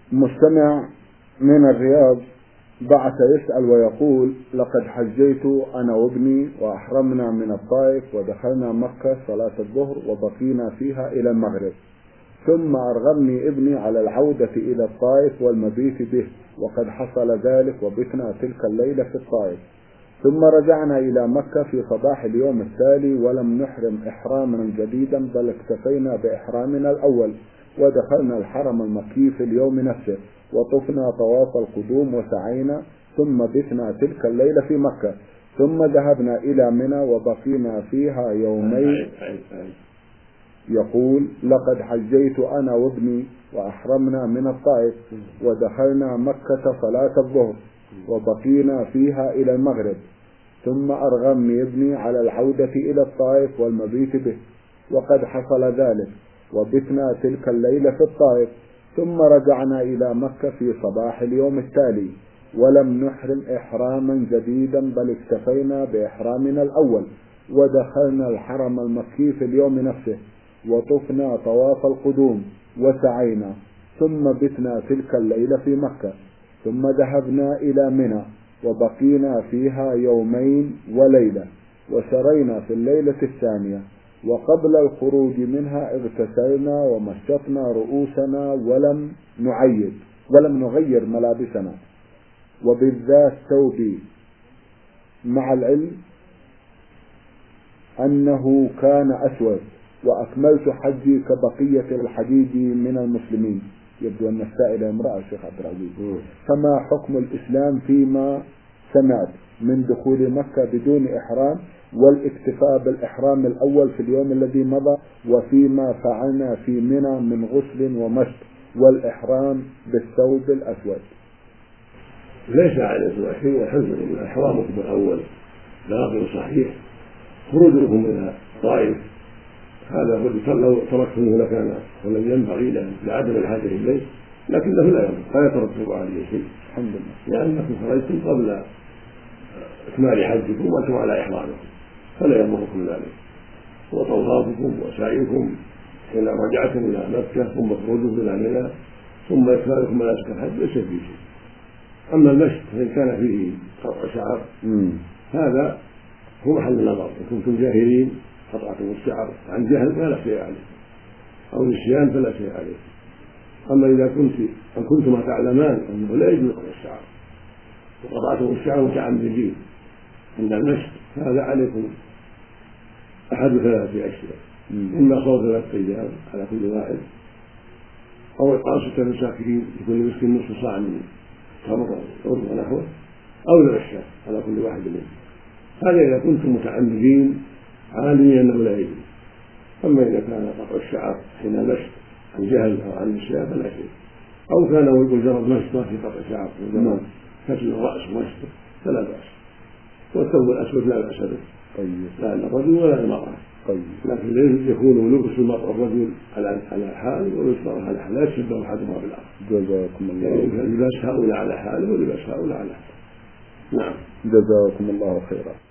مستمع من الرياض بعث يسأل ويقول: لقد حجيت أنا وابني وأحرمنا من الطائف ودخلنا مكة صلاة الظهر وبقينا فيها إلى المغرب، ثم أرغمني ابني على العودة إلى الطائف والمبيت به، وقد حصل ذلك وبتنا تلك الليلة في الطائف، ثم رجعنا إلى مكة في صباح اليوم التالي ولم نحرم إحراما جديدا، بل اكتفينا بإحرامنا الأول ودخلنا الحرم المكي في اليوم نفسه وطفنا طواف القدوم وسعينا، ثم بتنا تلك الليلة في مكة، ثم ذهبنا إلى منى وبقينا فيها يومين. يقول: لقد حجيت أنا وابني وأحرمنا من الطائف ودخلنا مكة صلاة الظهر وبقينا فيها إلى المغرب، ثم أرغمني ابني على العودة إلى الطائف والمبيت به، وقد حصل ذلك وبتنا تلك الليلة في الطائف، ثم رجعنا إلى مكة في صباح اليوم التالي ولم نحرم إحراما جديدا، بل اكتفينا بإحرامنا الأول ودخلنا الحرم المكي في اليوم نفسه وطفنا طواف القدوم وسعينا، ثم بتنا تلك الليلة في مكة، ثم ذهبنا إلى منى وبقينا فيها يومين وليلة، وسرينا في الليلة الثانية، وقبل الخروج منها اغتسلنا ومشطنا رؤوسنا ولم نغير ملابسنا، وبالذات ثوبي، مع العلم أنه كان أسود، وأكملت حجي كبقية الحجيج من المسلمين. يبدو أن السائلة امرأة الشيخ عبد العزيز. فما حكم الإسلام فيما سمعت من دخول مكة بدون إحرام والاكتفاء بالإحرام الأول في اليوم الذي مضى، وفيما فعلنا في منى من غسل ومشط والإحرام بالثوب الأسود؟ ليس عليكم شيء، والحمد لله إحرامكم الأول باطل صحيح. خروجكم إلى الطائف هذا هو لو تركتموه لكان ولم ينبغي لعدم الحاجة إليه، لكنه لا يترتب عليه شيء الحمد لله، لأنكم خرجتم قبل إكمال حجكم وأنتم على إحرامكم، فلا يضركم ذلك. وطوافكم وسعيكم حين رجعتم إلى مكة ثم خروجكم إلى منى ثم إكمالكم مناسك الحج ليس فيه شيء. أما المشط فإن كان فيه قطع شعر هذا هو محل النظر، إن كنتم جاهلين قطعتم الشعر عن جهل فلا شيء عليه، أو نسيان فلا شيء عليه. أما إذا كنتما تعلمان أنه لا يجوز قطع الشعر وقطعتم الشعر متعمدين عند المشط، فهذا عليكم أحد 3 أشياء: إما صوم 3 أيام على كل واحد، أو إطعام 6 مساكين لكل مسكين نصف صاع من تمر أو ونحوه، أو العشاء على كل واحد منهم. هذا إذا كنتم متعمدين عالمين أنه لا يجوز. أما إذا كان قطع الشعر حين مشط عن جهل أو عن نسيان فلا شيء، أو كان مجرد مشط ما في قطع شعر مجرد فتل الرأس ومشط فلا بأس. والثوب الأسود لا بأس به، لا للرجل ولا للمرأة، لكن يكون لبس الرجل على حال ولبس المرأة على حال، لا يشبه أحدهما بالآخر. جزاكم الله يعني لباس هؤلاء على حال ولباس هؤلاء على حال. نعم، جزاكم الله خيرا.